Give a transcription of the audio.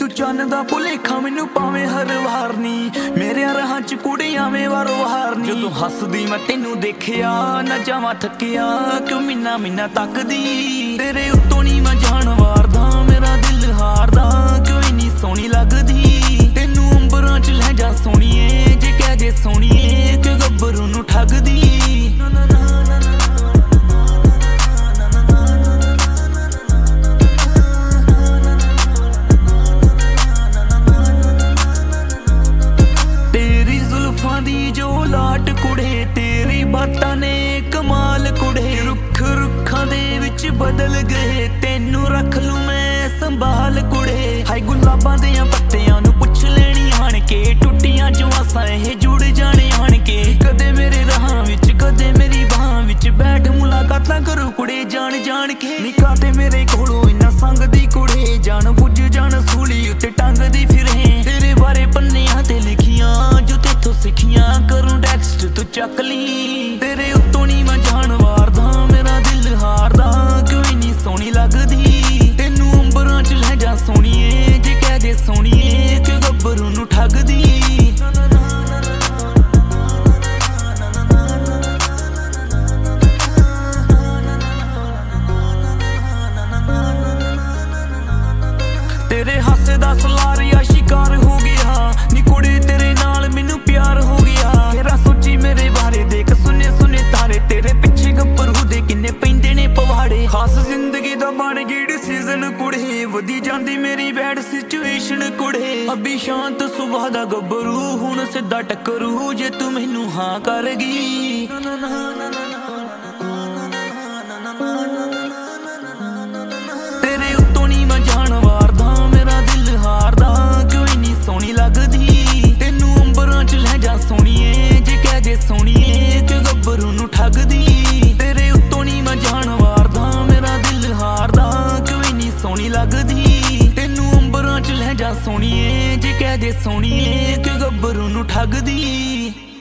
ਤੂੰ ਚੰਨ ਦਾ ਭੁਲੇਖਾ ਮੈਨੂੰ ਪਾਵੇਂ ਹਰ ਵਾਰ ਨੀ, ਮੇਰੇ ਰਾਹਾਂ ਚ ਕੁੜੀਆਂ ਵੇ ਵਾਰੋ ਹਾਰ ਨੀ। ਜਦੋਂ ਹੱਸਦੀ ਮੈਂ ਤੈਨੂੰ ਦੇਖਿਆ ਨਾ ਜਾਵਾਂ ਥੱਕਿਆ, ਕਿਉਂ ਮੀਨਾ ਮੀਨਾ ਤੱਕਦੀ ਤੇਰੇ ਉੱਤੋਂ ਨੀ ਮੈਂ ਜਾਣ ਵਾਰਦਾ, ਮੇਰਾ ਦਿਲ ਹਾਰਦਾ ਕਿਉਂ ਇੰਨੀ ਸੋਹਣੀ ਲੱਗਦੀ। ਤੈਨੂੰ ਅੰਬਰਾਂ ਚ ਲੈ ਜਾ ਸੋਹਣੀਏ, ਜੇ ਕਹਿ ਜੇ ਸੋਹਣੀਏ ਕਿ ਗੱਭਰੂ ਨੂੰ ਠੱਗਦੀ। ਦੀ ਜੋ ਲਾਟ ਕੁੜੇ, ਤੇਰੀ ਬਾਤਾਂ ਨੇ ਕਮਾਲ ਕੁੜੇ। ਰੁੱਖ ਰੁੱਖਾਂ ਦੇ ਵਿੱਚ ਬਦਲ ਗਏ, ਤੈਨੂੰ ਰੱਖ ਲੂੰ ਮੈਂ ਸੰਭਾਲ ਕੁੜੇ। ਹਾਏ ਗੁਲਾਬਾਂ ਦੇ ਪੱਤਿਆਂ ਨੂੰ ਪੁੱਛ ਲੈਣੀ ਆਣ ਕੇ, ਟੁੱਟੀਆਂ ਜੋ ਆਸਾਂ ਇਹ ਜੁੜ ਜਾਣੇ ਆਣ ਕੇ। ਕਦੇ ਮੇਰੇ ਰਾਹਾਂ ਵਿੱਚ ਕਦੇ ਮੇਰੀ ਬਾਹਾਂ ਵਿੱਚ ਬੈਠ ਮੁਲਾਕਾਤਾਂ ਕਰੂ ਕੁੜੇ ਜਾਣ ਜਾਣ ਕੇ। ਨਿਕਾ ਤੇ ਮੇਰੇ ਕੋਲੋਂ ਇੰਨਾ ਸੰਗਦੀ ਕੁੜੇ, ਜਾਣ ਬੁੱਝ ਜਾਣ ਸੂਲੀ ਉੱਤੇ ਟੰਗਦੀ ਫਿਰੇ। ਤੇਰੇ ਬਾਰੇ ਪੰਨਿਆਂ ਤੇ ਲਿਖੀਆਂ ਜੋ ਤੇਥੋਂ ਸਿੱਖੀਆਂ, ਕਰੂੰ ਟੈਕਸਟ ਤੂੰ ਚੱਕ ਲਈ। ਤੇਰੇ ਉੱਤੋਂ ਨੀ ਮੈਂ ਜਾਣ ਵਾਰਦਾ, ਮੇਰਾ ਦਿਲ ਹਾਰਦਾ ਕਿਉਂ ਇੰਨੀ ਸੋਹਣੀ ਲੱਗਦੀ। ਤੈਨੂੰ ਅੰਬਰਾਂ ਚ ਲੈ ਜਾ ਸੋਹਣੀਏ, ਜੇ ਕਹਿ ਦੇ ਸੋਹਣੀਏ ਕਿ ਗੱਭਰੂ ਨੂੰ ਠੱਗਦੀ। ਤੇਰੇ ਹਾਸੇ ਦਾ ਸਲਾਰੀਆ ਸ਼ਿਕਾਰ ਹੋ ਗਿਆ ਨੀ ਕੁੜੇ, ਤੇਰੇ ਨਾਲ ਮੈਨੂੰ ਪਿਆਰ ਹੋ ਗਿਆ। ਤੇਰਾ ਸੋਚੀ ਮੇਰੇ ਬਾਰੇ ਦੇਖ ਸੁਨੇ ਸੁਨੇ ਤਾਰੇ, ਤੇਰੇ ਪਿੱਛੇ ਗੱਭਰੂ ਦੇ ਕਿੰਨੇ ਪੈਂਦੇ ਨੇ ਪਵਾੜੇ। ਖਾਸ ਜ਼ਿੰਦਗੀ ਦਾ ਬਣ ਗਈ ਡਿਸੀਜ਼ਨ ਕੁੜੇ, ਵਧੀ ਜਾਂਦੀ ਮੇਰੀ ਬੈਡ ਸਿਚੁਏਸ਼ਨ ਕੁੜੇ। ਅਭੀ ਸ਼ਾਂਤ ਸੁਭਾ ਦਾ ਗੱਭਰੂ ਹੁਣ ਸਿੱਧਾ ਟੱਕਰੂ, ਜੇ ਤੂੰ ਮੈਨੂੰ ਹਾਂ ਕਰ ਗਈ। ਤੇਰੇ ਉੱਤੋਂ ਨੀ ਮੈਂ ਜਾਣ ਵਾਰਦਾ, ਮੇਰਾ ਦਿਲ ਹਾਰਦਾ ਕਿਉਂ ਇੰਨੀ ਸੋਹਣੀ ਲੱਗਦੀ। ਤੈਨੂੰ ਅੰਬਰਾਂ ਚ ਲੈ ਜਾ ਸੋਹਣੀਏ, ਜੇ ਕਹਿ ਜੇ ਸੋਹਣੀਏ ਕਿ ਗੱਭਰੂ ਨੂੰ ਠੱਗਦੀ। ਤੇਰੇ ਉੱਤੋਂ ਨੀ ਮੈਂ ਜਾਣ ਵਾਰਦਾ, ਮੇਰਾ ਦਿਲ ਹਾਰਦਾ ਕਿਉਂ ਇੰਨੀ ਸੋਹਣੀ ਲੱਗਦੀ। ਤੈਨੂੰ ਅੰਬਰਾਂ ਚ ਲੈ ਜਾ ਸੋਹਣੀਏ, ਜੇ ਕਹਿ ਜੇ ਸੋਹਣੀਏ ਕਿ ਗੱਭਰੂ ਨੂੰ ਠੱਗਦੀ।